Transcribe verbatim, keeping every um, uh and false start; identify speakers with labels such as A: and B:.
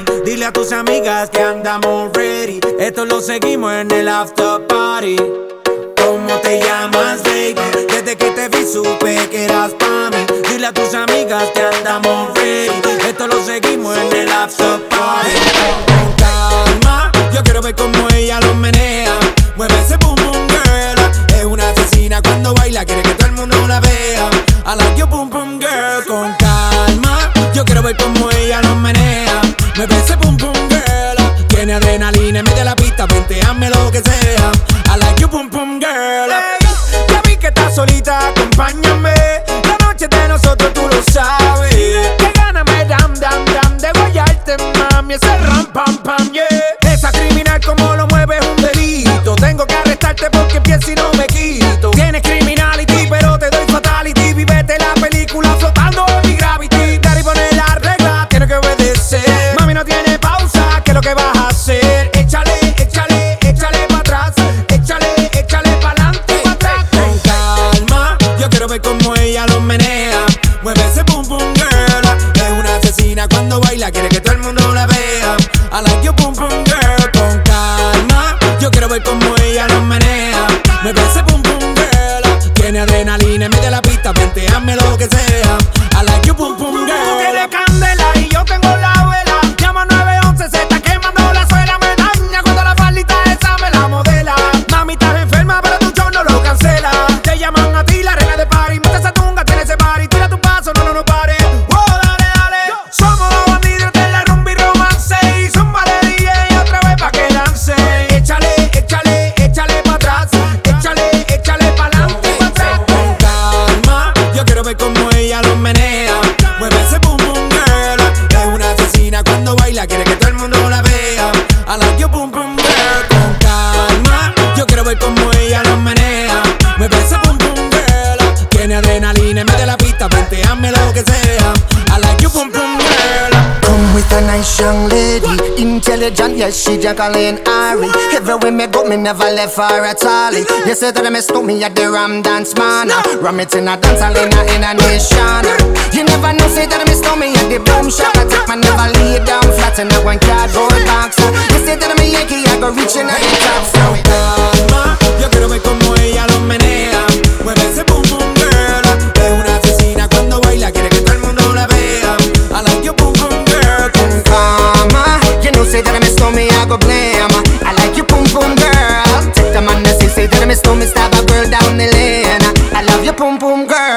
A: Dile a tus amigas que andamos ready. Esto lo seguimos en el after party. ¿Cómo te llamas, baby? Desde que te vi supe que eras pa' mí. Dile a tus amigas que andamos ready. Esto lo seguimos en el after party. Con calma, yo quiero ver cómo ella lo menea. Mueve ese boom boom girl. Es una asesina cuando baila, quiere que todo el mundo la vea. I like your boom boom girl. Con calma, yo quiero ver cómo ella lo menea. Mueve ese boom boom girl. Tiene adrenalina en medio de la pista, vente, hazme lo que sea. I like your boom boom girl. Hey, ya vi que estás solita, acompáñame. La noche de nosotros tú lo sabes. Que gana me dam dam dam de guayarte, mami. Ese ram pam pam, yeah. Esa criminal como lo mueve es un delito. Tengo que arrestarte porque pienso y no me quito. Tienes criminality pero te doy fatality. Vivete la película flotando en mi gravity. Daddy pone la regla, tiene que obedecer. Mami no tiene pausa, ¿qué es lo que vas a hacer? Échale, échale, échale pa' atrás. Échale, échale pa'lante, pa' atrás. Con calma, yo quiero ver cómo ella lo menea. Mueve ese boom boom girl. Es una asesina cuando baila, quiere que todo el mundo la vea. I like your boom boom girl. Con calma, yo quiero ver cómo ella lo menea. Mueve ese boom boom girl. Tiene adrenalina en medio de la pista, vente, hazme lo que sea. I like your boom boom girl. Tú tienes candela y yo tengo la vela. Llama nueve once, se está quemando la suela. Me daña cuando la faldita esa me la modela. Mami, estás enferma, pero tu show no lo cancela. Te llaman a ti la reina de party. Mete esa tunga, tiene ese party. Tira tu paso, no, no, no pare. Wow, dale, dale. Somos los bandidos de la rumba y romance. Y zumba de D J otra vez pa' que lance. Échale, échale, échale pa' atrás. Échale, échale pa'lante, pa' atrás. Con calma, yo quiero ver cómo ella lo menea. Mueve ese boom boom girl. Es una asesina cuando baila, quiere que todo el mundo la vea. I like your boom boom girl. Con calma, yo quiero ver cómo ella lo menea. Mueve ese boom boom girl. Tiene adrenalina en medio de la pista, vente, hazme lo que sea. I like your boom boom girl.
B: Come with a nice young lady, intelligent, yes, she Jacqueline Ari. Everywhere me go, me never left her at all. You say that me stole me at the Ram Dance Man. Ram it in a dance hall in a, in a nation. You never know, say that me stole me at the Boom Shop. I take my never lay down flat in a one cardboard box. You say that me Yankee, I go reaching at the top. So
A: calma, yo quiero ver cómo ella lo menea. Mueve ese boom boom girl. Es una asesina cuando baila, quiere que todo el mundo la vea. I like your boom boom girl.
B: Con calma, you know say that me stole me, I go blame. I like you boom boom girl. Take the man that say, say that me stole me, stab a girl down the lane. I love you boom boom girl.